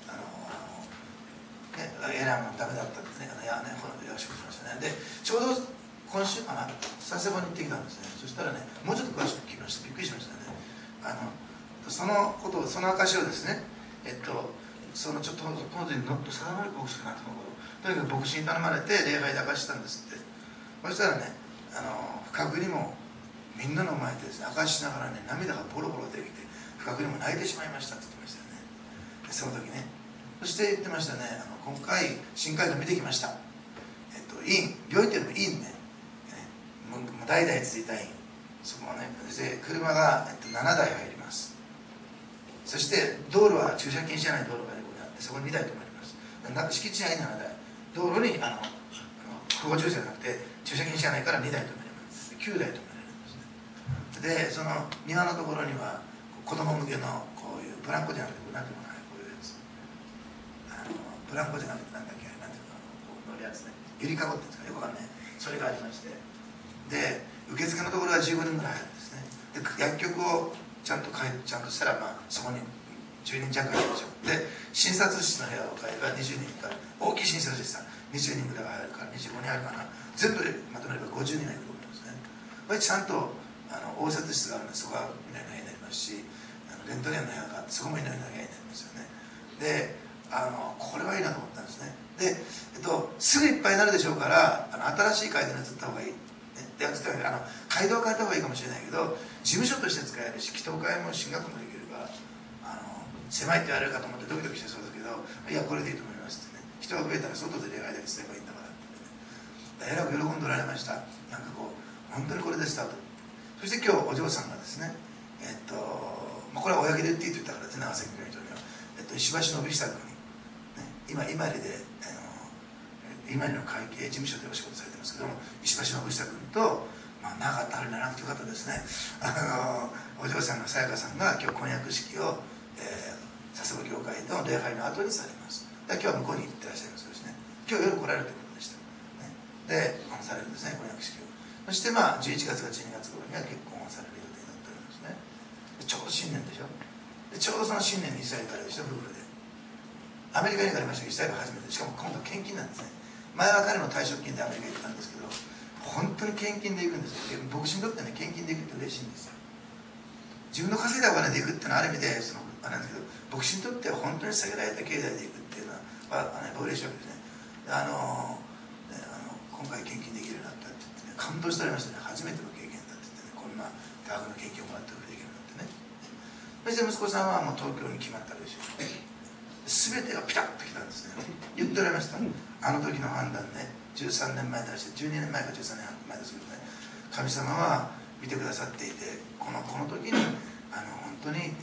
選ぶのダメだったってね、この約束しましたね。でちょうど今週かな、佐世保に行ってきたんですね。そしたらね、もうちょっと詳しく聞きました。びっくりしましたね。そのことを、その証をですね、そのちょっとこの時にノット定まる牧師かなと思うこと、とにかく牧師に頼まれて礼拝で明かしたんですって。そしたらね、不覚にもみんなの前でですね、明かしながらね、涙がボロボロ出てきて、不覚にも泣いてしまいましたって言ってましたよね。でその時ね、そして言ってましたね、今回新街道見てきました。病院っていうのもいいんね、もう代々続いた院、そこはね、で車が7台入ります。そして道路は駐車禁止じゃない道路が横にあって、そこに2台止まります。敷地内に7台、道路に不法駐車じゃなくて駐車禁止じゃないから2台止まります。9台止められるんですね。でその庭のところには子供向けのこういうブランコじゃなくて、なんていうのかな、こういうやつ、ブランコじゃなくてなんだっけ、なんていうのかな、こう乗るやつね、ゆりかごっていうんですか、よくわかんない、それがありまして、で受付のところは15人ぐらい入るんですね。で薬局をちゃんとしたら、そこに10人弱入るでしょ。で診察室の部屋を変えれば20人から、大きい診察室は20人ぐらい入るから25人入るかな、全部でまとめれば50人入ると思うんですね。これちゃんと応接室があるので、そこはみんなの部屋になりますし、レントゲンの部屋があって、そこもみんなの部屋になりますよね。でこれはいいなと思ったんですね。で、すぐいっぱいになるでしょうから、新しい階段に移った方がいい、で街道を変えた方がいいかもしれないけど、事務所として使えるし、祈祷会も進学もできるから、狭いって言われるかと思ってドキドキしてそうだけど、いやこれでいいと思いますってね、人が増えたら外で礼拝だけすればいいんだからってね、えらく喜んでおられました。なんかこう本当にこれでスタート。そして今日お嬢さんがですね、これは公で言っていいと言ったからですね、長崎病院長には、石橋信久君に、今伊万里で伊万里の会計事務所でお仕事されてますけども、石橋信久君と、長かったあれならなくてよかったですね、お嬢さんのさやかさんが今日婚約式を、佐世保教会の礼拝の後にされます。今日は向こうに行ってらっしゃいますですね。今日夜来られるということでした、でされるんですね、婚約式を。そして11月か12月頃には結婚をされる予定になっておりますね。ちょうど新年でしょ。でちょうどその新年にイスラエルからでしょ、夫婦で。アメリカに行かれましたけど、イスラエル初めて、しかも今度は献金なんですね。前は彼の退職金でアメリカに行ったんですけど、本当に献金で行くんですよ。牧師にとってね、献金で行くって嬉しいんですよ。自分の稼いだお金で行くっていうのはある意味であれなんですけど、牧師にとっては本当に下げられた経済で行くっていうのは嬉しいわけですね。今回献金できるようになったって言ってね、感動しておりましたね。初めての経験だって言ってね、こんな多額の献金をもらってできるようになってね。そして息子さんはもう東京に決まったわけですよ。全てがピタッときたんですね。言っておられました。あの時の判断ね、13年前だし、12年前か13年前ですけどね、神様は見てくださっていて、この時に本当に、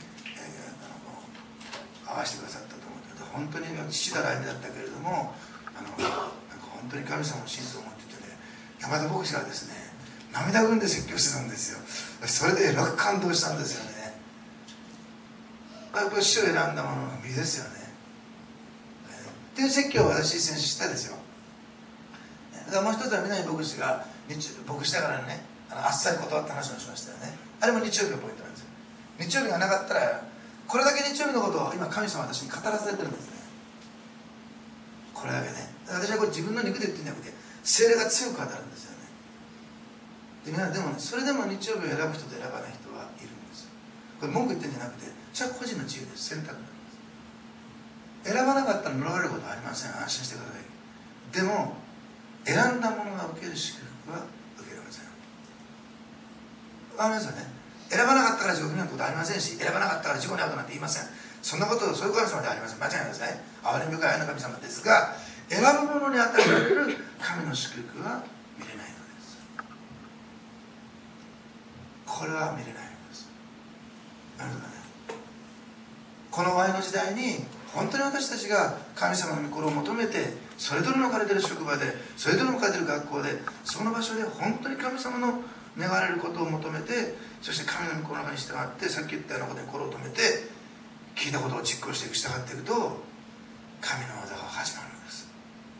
合わせてくださったと思うけど、本当に父だら歩みだったけれども、なんか本当に神様の真実を持っていてね、山田牧師がですね、涙ぐんで説教してたんですよ。それでえらく感動したんですよね。やっぱり主を選んだものの実ですよね。っていう説教を私先週したですよ。だからもう一つは南牧師が牧師だからね、あっさり断った話をしましたよね。あれも日曜日のポイントなんですよ。 日曜日がなかったら、これだけ日曜日のことを今神様は私に語らされてるんですね。これだけね。私はこれ自分の肉で言ってるんじゃなくて、聖霊が強く語るんですよね。でもね、それでも日曜日を選ぶ人と選ばない人はいるんですよ。これ文句言ってるんじゃなくて、それは個人の自由です。選択なんです。選ばなかったら呪われることはありません。安心してください。でも選んだ者が受ける祝福は受けられません。わかりますよね。選ばなかったから地獄に遭うことはありませんし、選ばなかったから事故に遭うとなんて言いません。そんなこと、そういう神様ではありません。間違いないですね。憐れみ深い愛の神様ですが、選ぶ者に与えられる神の祝福は見れないのです。これは見れないのです。なるほどね。この終わりの時代に本当に私たちが神様の御心を求めて、それぞれの置かれている職場で、それぞれの置かれている学校で、その場所で本当に神様の願われることを求めて、そして神の御心の中に従って、さっき言ったようなことに心を止めて、聞いたことを実行していく、従っていくと神の技が始まるのです。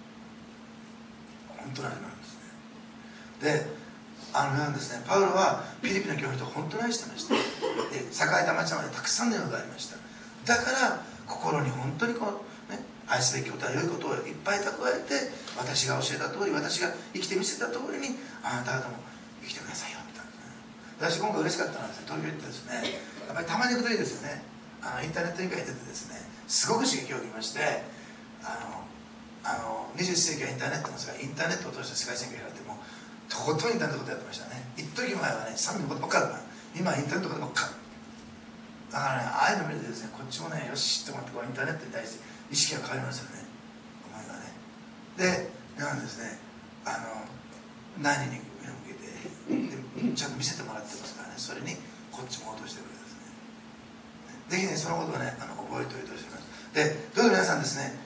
本当に始まるんですね。で、なんですね、パウロはフィリピンの教会の人を本当に愛してました。で、栄えた町までたくさんの用がありました。だから心に本当に愛すべきことは良いことをいっぱい蓄えて、私が教えた通り、私が生きてみせた通りにあなた方も生きてくださいよみたいな。私今回嬉しかったのはですね、東京行ってですね、やっぱりたまに行くといいですよね。インターネット委員会に出てですね、すごく刺激を受けまして、21世紀はインターネットの世界、インターネットを通して世界選挙やられてもとことんインターネットのことやってましたね。一時前はね、賛美のことばっかりだった。今はインターネットのことばっかりだからね、ああいうの見るとですね、こっちもね、よしって思って、インターネットに対して意識が変わりますよね、思いがね。で、なんですね、何に目を向けてでちゃんと見せてもらってますからね、それにこっちも応答してくれですね。ぜひね、そのことをね、覚えておいてほしいと思います。で、どうぞ皆さんですね、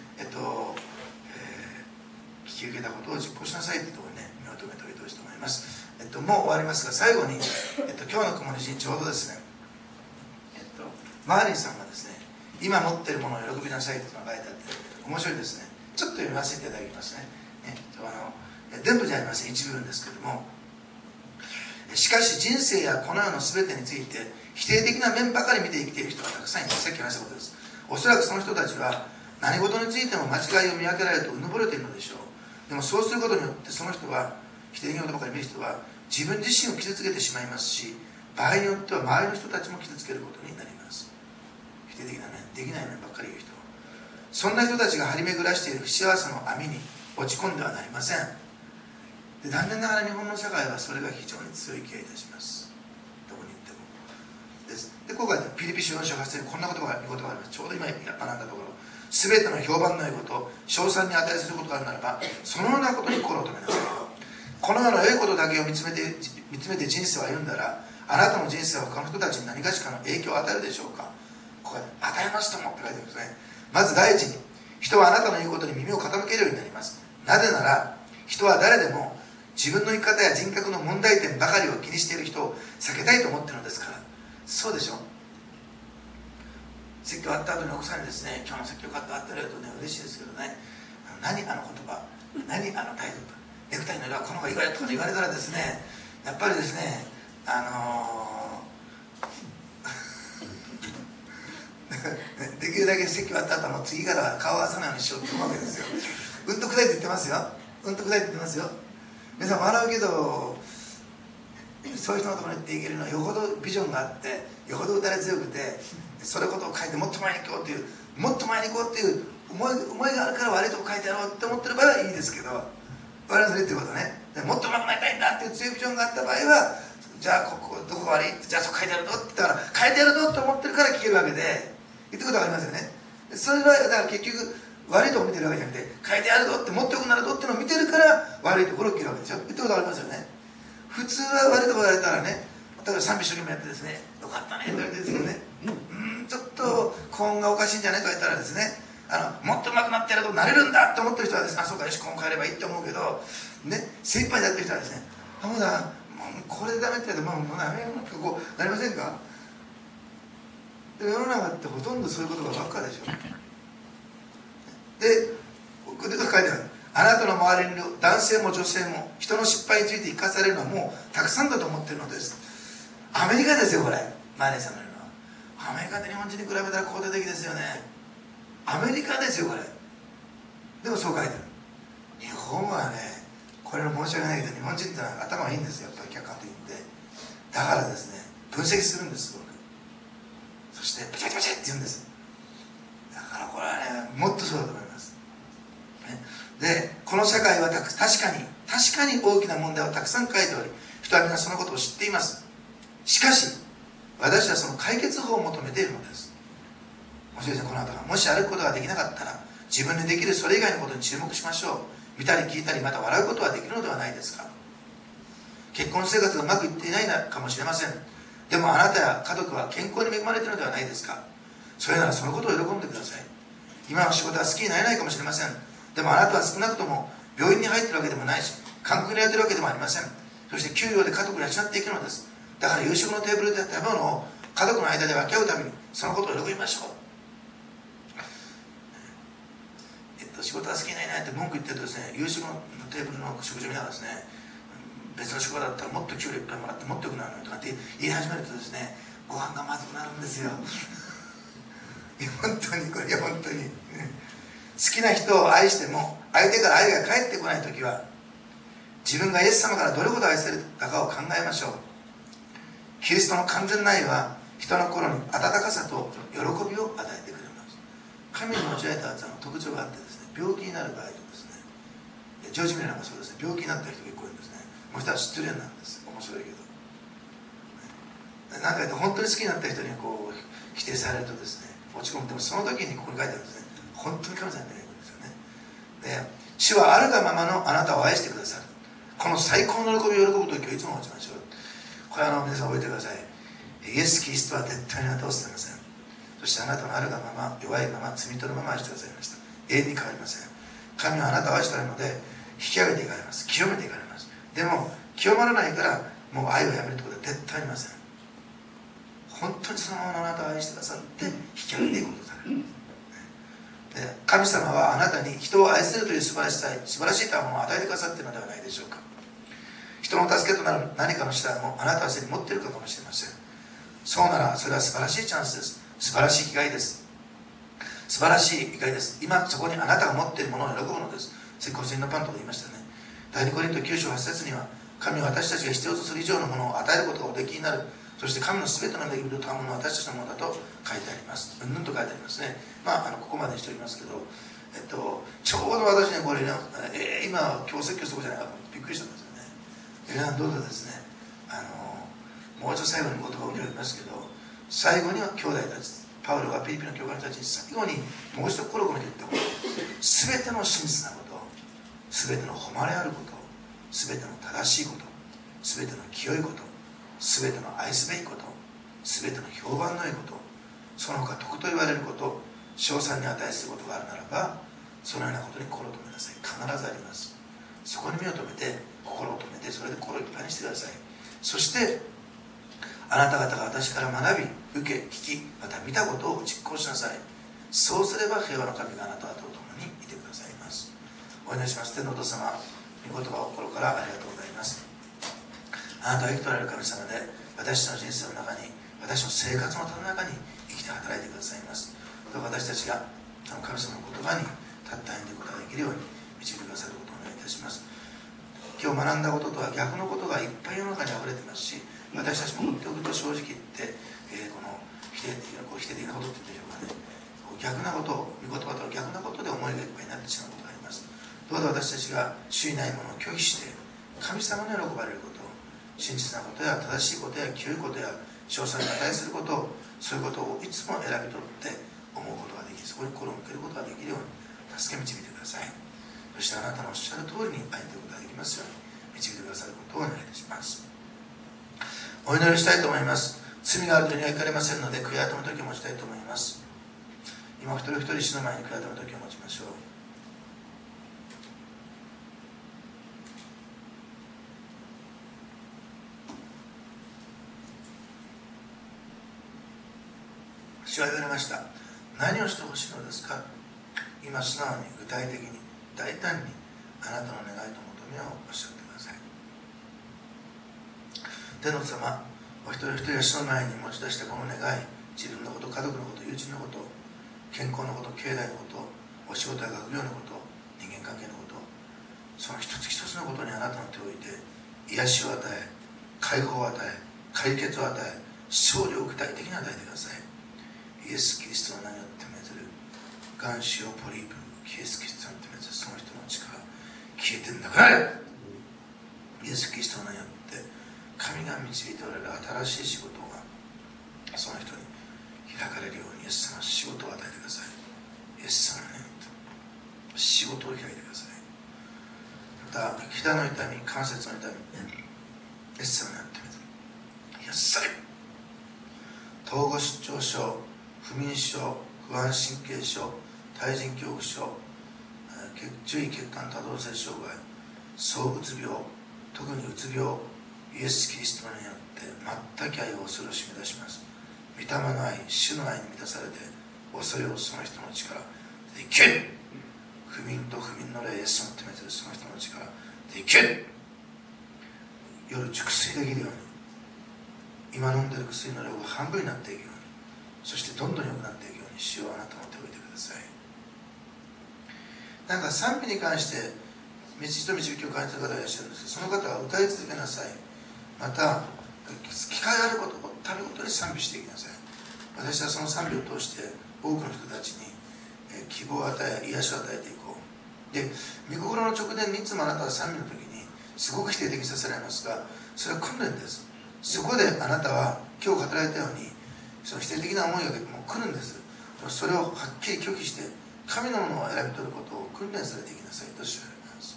聞き受けたことを実行しなさいというところにね、目を留めておいてほしいと思います。もう終わりますが、最後に、今日の雲の日にちょうどですね、マーリンさんがですね、今持っているものを喜びなさいというのが書いてあって、面白いですね。ちょっと読ませていただきますね。全部じゃありません、一部分ですけれども、しかし人生やこの世の全てについて否定的な面ばかり見て生きている人がたくさんいます。さっき話したことです。おそらくその人たちは何事についても間違いを見分けられるとうぬぼれているのでしょう。でもそうすることによってその人は、否定的なことばかり見る人は自分自身を傷つけてしまいますし、場合によっては周りの人たちも傷つけることになります。否定的な面、できない面ばっかり言う人、そんな人たちが張り巡らしている不幸せの網に落ち込んではなりません。で、残念ながら日本の社会はそれが非常に強い気がいたします。どこに行ってもです。で、今回フィリピ書4章8節にこんな言葉があります。ちょうど今学んだところ、すべての評判の良いこと、称賛に値することがあるならば、そのようなことに心を留めなさい。このような良いことだけを見つめて人生を歩んだら、あなたの人生は他の人たちに何かしらの影響を与えるでしょうか。ここで与えますともって書いてあるんですね。まず第一に、人はあなたの言うことに耳を傾けるようになります。なぜなら、人は誰でも自分の生き方や人格の問題点ばかりを気にしている人を避けたいと思っているのですから。そうでしょ。説教あった後に奥さんにですね、今日の説教買ってあってるとね、嬉しいですけどね、何あの言葉、何あの態度と、ネクタイの色はこの方がいいわよとか言われたらですね、やっぱりですね、できるだけ説教あった後も次からは顔を合わさないようにしようと思うわけですよ。うんとくさいって言ってますよ。うんとくさいって言ってますよ。皆さん笑うけど、そういう人のところに行っていけるのはよほどビジョンがあって、よほど打たれ強くて、それことを書いてもっと前に行こうっていう、もっと前に行こうっていう思いがあるから悪いとこ書いてやろうって思ってる場合はいいですけど、我々それっていうことね、もっと上手くなりたいんだっていう強いビジョンがあった場合は、じゃあここどこが悪いって、じゃあそこ書いてやるぞって言ったから書いてやるぞって思ってるから聞けるわけで、言ってことがありますよね。それはだから結局悪いところを見てるわけじゃなくて、書いてやるぞってもっと良くなるぞっていうのを見てるから悪いところを聞けるわけでしょ。言ってことがありますよね。普通は悪いところ言われたらね、例えば賛美一生懸命やってですね、よかったねと言われてですけどね、ちょっと高音がおかしいんじゃないと言ったらですね、もっと上手くなってやるとなれるんだって思ってる人はですね、あ、そうか、よし、高音変えればいいって思うけどね、精一杯でやってる人はですね、あ、もうだ、これでダメって言われてもうダメよってこうなりませんか。でも世の中ってほとんどそういうことがばっかでしょ。で、ここで書いてある。あなたの周りにいる男性も女性も人の失敗について生かされるのはもうたくさんだと思ってるのです。アメリカですよ、これ。マーレーさんの言うのは。 アメリカで日本人に比べたら肯定的ですよね。アメリカですよこれ。でもそう書いてる。日本はね、これは申し訳ないけど、日本人ってのは頭がいいんですよ、やっぱり客観的で。だからですね、分析するんです、すごく。そしてペチャペチャって言うんです。だからこれはね、もっとそうだと思います、ね、でこの社会は確かに大きな問題をたくさん書いており、人は皆そのことを知っています。しかし私はその解決法を求めているのです。もしですね、この後がもし歩くことができなかったら、自分でできるそれ以外のことに注目しましょう。見たり聞いたり、また笑うことはできるのではないですか。結婚生活がうまくいっていないかもしれません。でもあなたや家族は健康に恵まれているのではないですか。それならそのことを喜んでください。今の仕事は好きになれないかもしれません。でもあなたは少なくとも病院に入っているわけでもないし、韓国でやっているわけでもありません。そして給料で家族を養っていくのです。だから夕食のテーブルで食べ物を家族の間で分け合うためにそのことを喜びましょう。仕事が好きになれないって文句言ってるとですね、夕食のテーブルの食事を見ながらですね、別の職場だったらもっと給料いっぱいもらってもっと良くなるのにとかって言い始めるとですね、ご飯がまずくなるんですよ。本当にこれ、本当に好きな人を愛しても相手から愛が返ってこないときは、自分がイエス様からどれほど愛されたかを考えましょう。キリストの完全な愛は人の心に温かさと喜びを与えてくれます。神に用いた特徴があってですね、病気になる場合とですね、ジョージ・ミラーなんかそうですね、病気になった人が結構いるんですね。もう一人は失恋なんです。面白いけど、なんか言うと本当に好きになった人にこう否定されるとですね、落ち込む。でもその時にここに書いてあるんですね、本当に神様に出てくるんですよね。で、主はあるがままのあなたを愛してくださる。この最高の喜びを喜ぶ時をいつも持ちましょう。これ皆さん覚えてください。イエス・キリストは絶対にあなたを捨てません。そしてあなたのあるがまま、弱いまま、罪人のまま愛してくださいました。永遠に変わりません。神はあなたを愛しておられるので引き上げていかれます。清めていかれます。でも清まらないからもう愛をやめるということは絶対ありません。本当にそのままのあなたを愛してくださって引き上げていくことされる。で、神様はあなたに人を愛するという素晴らしい賜物を与えてくださっているのではないでしょうか。人の助けとなる何かの手段をあなたはすでに持っているかもしれません。そうならそれは素晴らしいチャンスです。素晴らしい機会です。素晴らしい機会です。今そこにあなたが持っているものを喜ぶのです。先ほど千のパンと言いましたね。第2コリント9章8節には、神は私たちが必要とする以上のものを与えることがおできになる。そして神の全ての恵みと賜物は私たちのものだと書いてあります。うんぬんと書いてありますね。ここまでにしておりますけど、ちょうど私ね、これね、今説教することじゃないかとびっくりしたんですよね。どうぞですね、もう一度最後に言葉を言いますけど、最後には兄弟たち、パウロがピリピの教会たちに最後にもう一度心を込めて言ったこと、すべての真実なこと、すべての誉れあること、すべての正しいこと、すべての清いこと、すべての愛すべきこと、すべての評判のいいこと、その他徳と言われること、称賛に値することがあるならば、そのようなことに心を止めなさい。必ずあります。そこに目を留めて、心を止めて、それで心をいっぱいにしてください。そしてあなた方が私から学び、受け、聞き、また見たことを実行しなさい。そうすれば平和の神があなた方と共にいてくださいます。お祈りします。天のお父様、御言葉を心からありがとうございます。あなたは生きとられる神様で、私たちの人生の中に、私の生活のための中に生きて働いてくださいます。どうか私たちが神様の言葉に立った歩んでいくことができるように導いてくださることをお願いいたします。今日学んだこととは逆のことがいっぱい世の中にあふれていますし、私たちも放っておくと正直言って、この否定的なことって言うんでしょうかね、逆なことを、御言葉とは逆なことで思いがいっぱいになってしまうことがあります。どうぞ私たちが主にないものを拒否して神様に喜ばれること、真実なことや正しいことや清いことや称賛に値すること、そういうことをいつも選び取って思うことができ、そこに心を向けることができるように助け導いてください。そしてあなたのおっしゃる通りに歩んでいくことができますように導いてくださることをお願いいたします。お祈りしたいと思います。罪があるとにはいかれませんので、悔い改め時を持ちたいと思います。今一人一人主の前に悔い改め時を持ちましょう。主は言われました。何をしてほしいのですか。今素直に具体的に大胆にあなたの願いと求めをおっしゃってください。天の様、お一人一人が主の前に持ち出したこの願い、 自分のこと、家族のこと、友人のこと、健康のこと、経済のこと、お仕事や学業のこと、人間関係のこと、その一つ一つのことにあなたの手を置いて癒しを与え、解放を与え、解決を与え、勝利を具体的に与えてください。イエス・キリストの名によって命ずるガンシオポリープ、イエス・キリストによって命ずるその人の力消えてんだから、イエス・キリストの名によって神が導いておられる新しい仕事がその人に開かれるように、イエス様、仕事を与えてください。イエス様の名によって仕事を開いてください。また膝の痛み、関節の痛み、イエス様によって癒される。統合失調症、不眠症、不安神経症、対人恐怖症、注意血管多動性障害、躁うつ病、特にうつ病、イエス・キリストの名によって全く愛を恐れを締め出します。御霊の愛、主の愛に満たされて、恐れをその人の力でいけ。不眠と不眠の霊、イエスの手めずるその人の力でいけ。夜熟睡できるように、今飲んでる薬の量が半分になっていくように、そしてどんどん良くなっていくように、主をあなたの手を置いてください。なんか賛美に関して導きを感じている方がいらっしゃるんですけど、その方は歌い続けなさい。また機会があることをたることに賛美していきなさい。私はその賛美を通して多くの人たちに希望を与え、癒しを与えていこう。で、御心の直前にいつもあなたは賛美の時にすごく否定的にさせられますが、それは訓練です。そこであなたは今日語られたように、その否定的な思いがもう来るんです。それをはっきり拒否して神のものを選び取ることを訓練されていきなさいと主は言われます。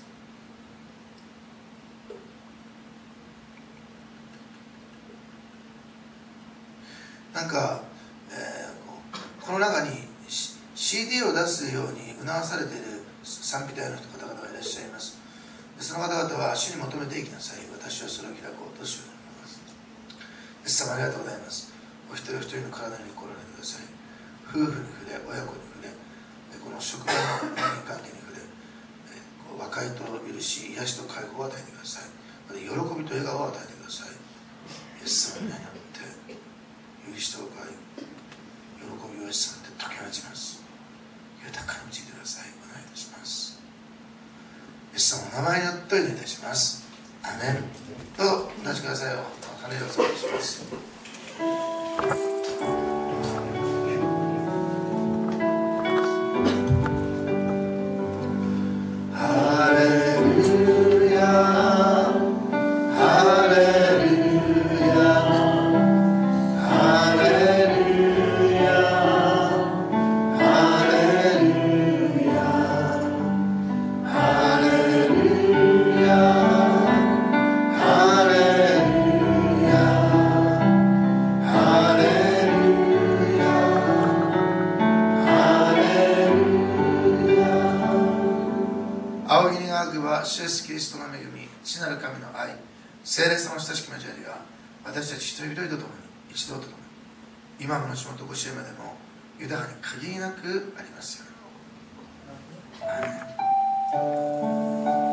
なんか、この中に CD を出すように促されている賛美隊の方々がいらっしゃいます。その方々は主に求めていきなさい。私はそれを開こうと主は言います。イエス様ありがとうございます。お一人お一人の体に来られてください。夫婦に触れ、親子に触れ、この職場の人間関係に触れ、和解と許し、癒しと解放を与えてください。また喜びと笑顔を与えてください。イエス様の名によって許しと和解、喜びをイエス様で解き放ちます。豊かに導いてください。お願いいたします。イエス様の名前によってお願いいたします。アメン。どうぞお立ちくださいよ。鐘をお願いします。主イエスキリストの恵み、父なる神の愛、聖霊様の親しき交わりが私たち一人一人と共に、一同と共に、今もの仕事ご支援までも豊かに限りなくありますように。アーメン。